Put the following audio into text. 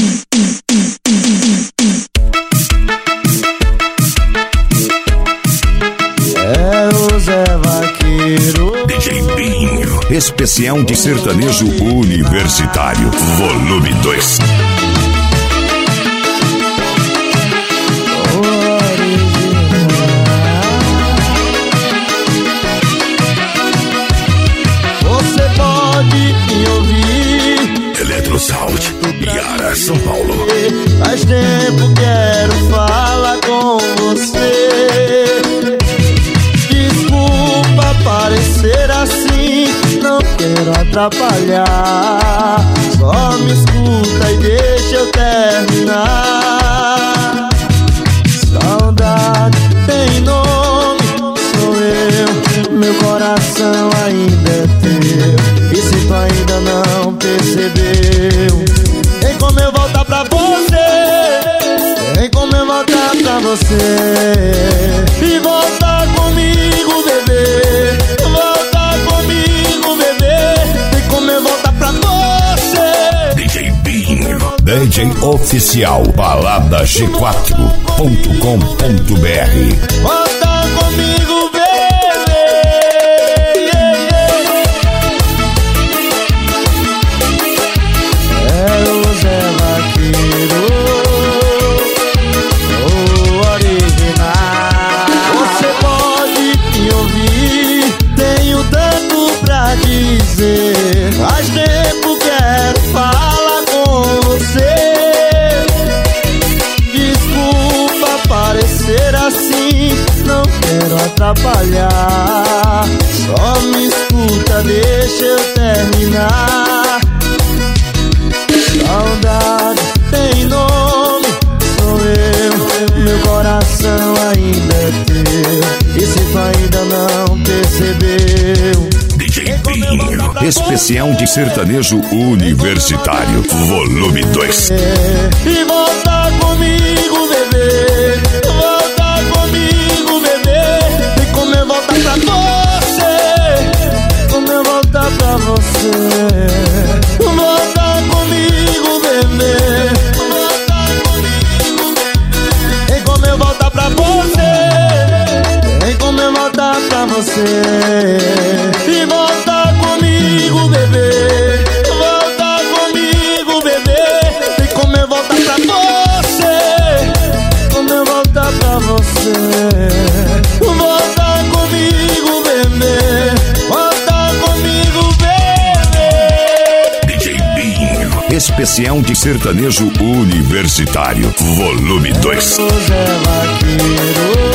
Especial de sertanejo universitário, volume 2. Você pode me ouvir. Eletrosound, Iara, São Paulo. Faz tempo quero falar com você. Desculpa parecer assim, não quero atrapalhar. Só me escuta e deixa eu terminar. Saudade tem nome, sou eu. Meu coração ainda é teu. E se tu ainda não percebeu, tem como eu voltar pra você. Tem como eu voltar pra você. E voltar comigo, bebê. Voltar comigo, bebê. Tem como eu voltar pra você. DJ Binho, DJ oficial, baladag4.com.br. Voltar comigo, bebê. É o Zé Vaqueiro, o original. Você pode me ouvir, tenho tanto pra dizer. Faz tempo quero falar com você. Desculpa parecer assim, não quero atrapalhar. Só me escuta, deixa eu terminar. Saudade tem nome, sou eu. Meu coração ainda é teu. E se tu ainda não percebeu, DJ Binho, especial de sertanejo universitário, volume 2. E voltar comigo, bebê. Voltar comigo, bebê. Tem como eu voltar pra você. Como eu voltar pra você. Voltar comigo, bebê. Voltar comigo, bebê. Tem como eu voltar pra você. Tem como eu voltar pra você. E voltar comigo, bebê. Voltar comigo, bebê. Tem como eu voltar pra você. Como eu voltar pra você. Voltar comigo, bebê. Voltar comigo, bebê. DJ Binho, especial de sertanejo universitário, volume 2. Zé Vaqueiro.